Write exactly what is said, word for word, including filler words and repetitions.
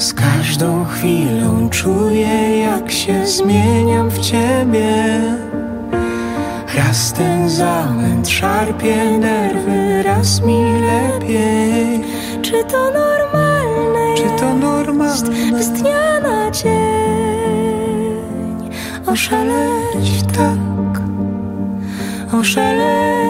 Z każdą chwilą czuję, jak się zmieniam w ciebie. Raz ten zamęt szarpie nerwy, raz mi lepiej. Czy to normalne? Czy to normalne? Z dnia na dzień oszaleć tak, oszaleć.